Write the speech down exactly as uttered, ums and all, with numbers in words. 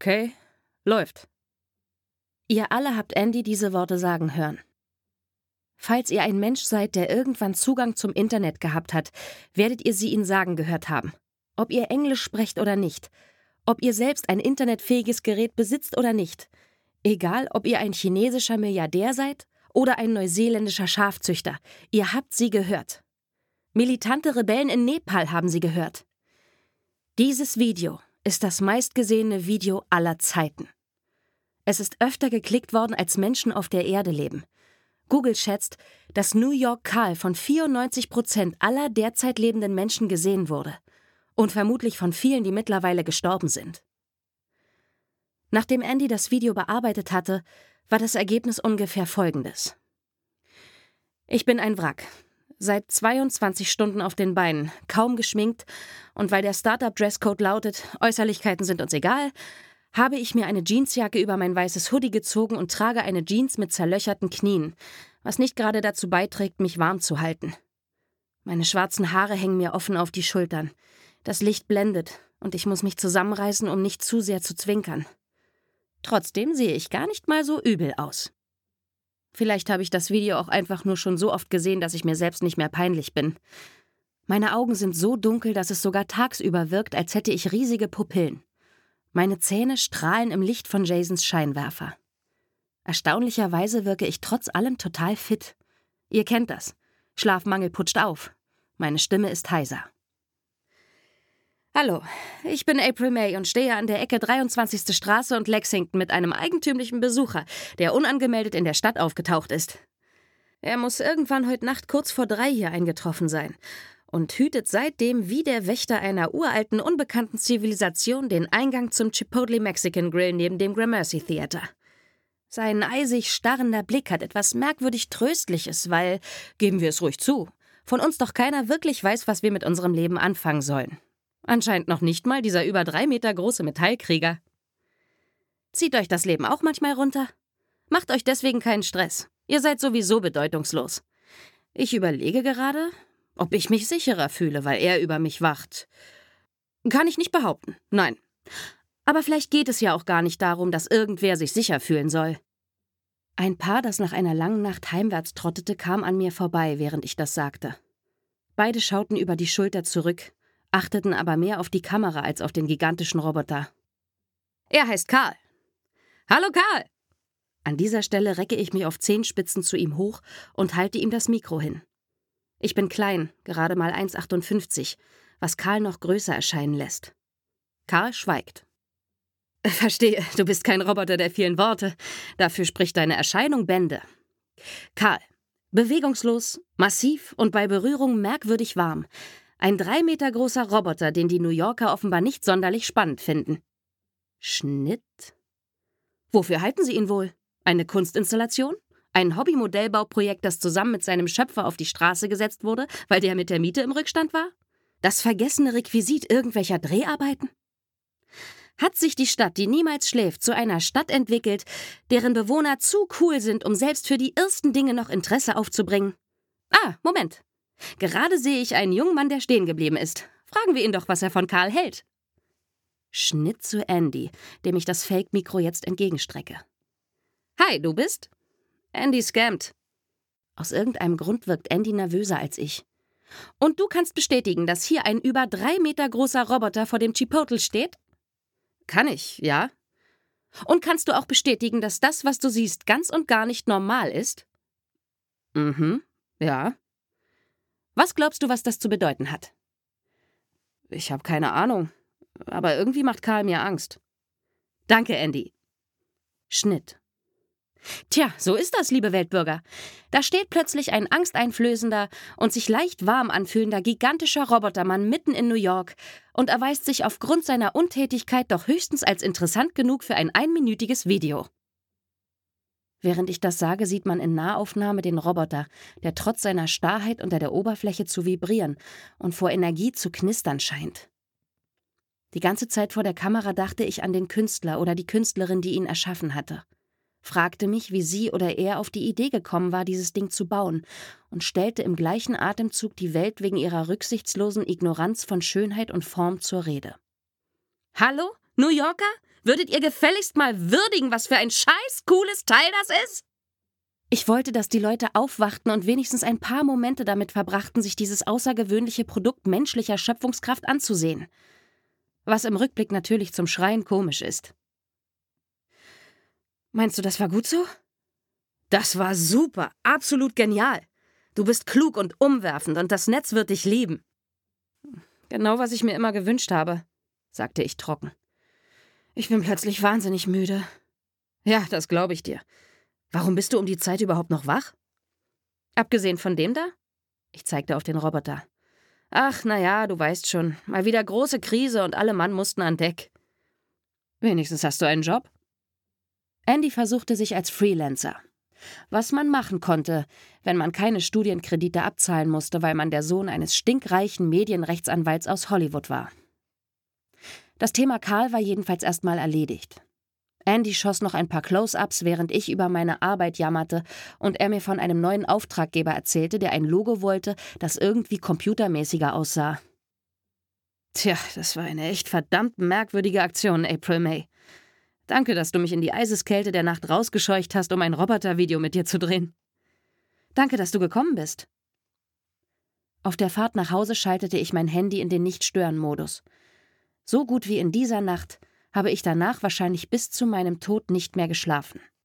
Okay, läuft. Ihr alle habt Andy diese Worte sagen hören. Falls ihr ein Mensch seid, der irgendwann Zugang zum Internet gehabt hat, werdet ihr sie ihn sagen gehört haben. Ob ihr Englisch sprecht oder nicht. Ob ihr selbst ein internetfähiges Gerät besitzt oder nicht. Egal, ob ihr ein chinesischer Milliardär seid oder ein neuseeländischer Schafzüchter. Ihr habt sie gehört. Militante Rebellen in Nepal haben sie gehört. Dieses Video ist das meistgesehene Video aller Zeiten. Es ist öfter geklickt worden, als Menschen auf der Erde leben. Google schätzt, dass New York Carl von vierundneunzig Prozent aller derzeit lebenden Menschen gesehen wurde. Und vermutlich von vielen, die mittlerweile gestorben sind. Nachdem Andy das Video bearbeitet hatte, war das Ergebnis ungefähr folgendes. Ich bin ein Wrack. Seit zweiundzwanzig Stunden auf den Beinen, kaum geschminkt, und weil der Startup-Dresscode lautet, Äußerlichkeiten sind uns egal, habe ich mir eine Jeansjacke über mein weißes Hoodie gezogen und trage eine Jeans mit zerlöcherten Knien, was nicht gerade dazu beiträgt, mich warm zu halten. Meine schwarzen Haare hängen mir offen auf die Schultern. Das Licht blendet und ich muss mich zusammenreißen, um nicht zu sehr zu zwinkern. Trotzdem sehe ich gar nicht mal so übel aus. Vielleicht habe ich das Video auch einfach nur schon so oft gesehen, dass ich mir selbst nicht mehr peinlich bin. Meine Augen sind so dunkel, dass es sogar tagsüber wirkt, als hätte ich riesige Pupillen. Meine Zähne strahlen im Licht von Jasons Scheinwerfer. Erstaunlicherweise wirke ich trotz allem total fit. Ihr kennt das. Schlafmangel putscht auf. Meine Stimme ist heiser. Hallo, ich bin April May und stehe an der Ecke dreiundzwanzigste Straße und Lexington mit einem eigentümlichen Besucher, der unangemeldet in der Stadt aufgetaucht ist. Er muss irgendwann heute Nacht kurz vor drei hier eingetroffen sein und hütet seitdem wie der Wächter einer uralten, unbekannten Zivilisation den Eingang zum Chipotle Mexican Grill neben dem Gramercy Theater. Sein eisig starrender Blick hat etwas merkwürdig Tröstliches, weil, geben wir es ruhig zu, von uns doch keiner wirklich weiß, was wir mit unserem Leben anfangen sollen. Anscheinend noch nicht mal dieser über drei Meter große Metallkrieger. Zieht euch das Leben auch manchmal runter? Macht euch deswegen keinen Stress. Ihr seid sowieso bedeutungslos. Ich überlege gerade, ob ich mich sicherer fühle, weil er über mich wacht. Kann ich nicht behaupten, nein. Aber vielleicht geht es ja auch gar nicht darum, dass irgendwer sich sicher fühlen soll. Ein Paar, das nach einer langen Nacht heimwärts trottete, kam an mir vorbei, während ich das sagte. Beide schauten über die Schulter zurück, achteten aber mehr auf die Kamera als auf den gigantischen Roboter. Er heißt Karl. Hallo Karl! An dieser Stelle recke ich mich auf Zehenspitzen zu ihm hoch und halte ihm das Mikro hin. Ich bin klein, gerade mal eins Komma achtundfünfzig, was Karl noch größer erscheinen lässt. Karl schweigt. Verstehe, du bist kein Roboter der vielen Worte. Dafür spricht deine Erscheinung Bände. Karl, bewegungslos, massiv und bei Berührung merkwürdig warm. Ein drei Meter großer Roboter, den die New Yorker offenbar nicht sonderlich spannend finden. Schnitt? Wofür halten Sie ihn wohl? Eine Kunstinstallation? Ein Hobbymodellbauprojekt, das zusammen mit seinem Schöpfer auf die Straße gesetzt wurde, weil der mit der Miete im Rückstand war? Das vergessene Requisit irgendwelcher Dreharbeiten? Hat sich die Stadt, die niemals schläft, zu einer Stadt entwickelt, deren Bewohner zu cool sind, um selbst für die ersten Dinge noch Interesse aufzubringen? Ah, Moment. Gerade sehe ich einen jungen Mann, der stehen geblieben ist. Fragen wir ihn doch, was er von Karl hält. Schnitt zu Andy, dem ich das Fake-Mikro jetzt entgegenstrecke. Hi, du bist? Andy scammt. Aus irgendeinem Grund wirkt Andy nervöser als ich. Und du kannst bestätigen, dass hier ein über drei Meter großer Roboter vor dem Chipotle steht? Kann ich, ja. Und kannst du auch bestätigen, dass das, was du siehst, ganz und gar nicht normal ist? Mhm, ja. Was glaubst du, was das zu bedeuten hat? Ich habe keine Ahnung, aber irgendwie macht Karl mir Angst. Danke, Andy. Schnitt. Tja, so ist das, liebe Weltbürger. Da steht plötzlich ein angsteinflößender und sich leicht warm anfühlender gigantischer Robotermann mitten in New York und erweist sich aufgrund seiner Untätigkeit doch höchstens als interessant genug für ein einminütiges Video. Während ich das sage, sieht man in Nahaufnahme den Roboter, der trotz seiner Starrheit unter der Oberfläche zu vibrieren und vor Energie zu knistern scheint. Die ganze Zeit vor der Kamera dachte ich an den Künstler oder die Künstlerin, die ihn erschaffen hatte. Fragte mich, wie sie oder er auf die Idee gekommen war, dieses Ding zu bauen, und stellte im gleichen Atemzug die Welt wegen ihrer rücksichtslosen Ignoranz von Schönheit und Form zur Rede. Hallo? New Yorker? Würdet ihr gefälligst mal würdigen, was für ein scheiß cooles Teil das ist? Ich wollte, dass die Leute aufwachten und wenigstens ein paar Momente damit verbrachten, sich dieses außergewöhnliche Produkt menschlicher Schöpfungskraft anzusehen. Was im Rückblick natürlich zum Schreien komisch ist. Meinst du, das war gut so? Das war super, absolut genial. Du bist klug und umwerfend und das Netz wird dich lieben. Genau, was ich mir immer gewünscht habe, sagte ich trocken. Ich bin plötzlich wahnsinnig müde. Ja, das glaube ich dir. Warum bist du um die Zeit überhaupt noch wach? Abgesehen von dem da? Ich zeigte auf den Roboter. Ach, na ja, du weißt schon. Mal wieder große Krise und alle Mann mussten an Deck. Wenigstens hast du einen Job? Andy versuchte sich als Freelancer. Was man machen konnte, wenn man keine Studienkredite abzahlen musste, weil man der Sohn eines stinkreichen Medienrechtsanwalts aus Hollywood war. Das Thema Karl war jedenfalls erstmal erledigt. Andy schoss noch ein paar Close-ups, während ich über meine Arbeit jammerte und er mir von einem neuen Auftraggeber erzählte, der ein Logo wollte, das irgendwie computermäßiger aussah. Tja, das war eine echt verdammt merkwürdige Aktion, April May. Danke, dass du mich in die Eiseskälte der Nacht rausgescheucht hast, um ein Robotervideo mit dir zu drehen. Danke, dass du gekommen bist. Auf der Fahrt nach Hause schaltete ich mein Handy in den Nicht-Stören-Modus. So gut wie in dieser Nacht habe ich danach wahrscheinlich bis zu meinem Tod nicht mehr geschlafen.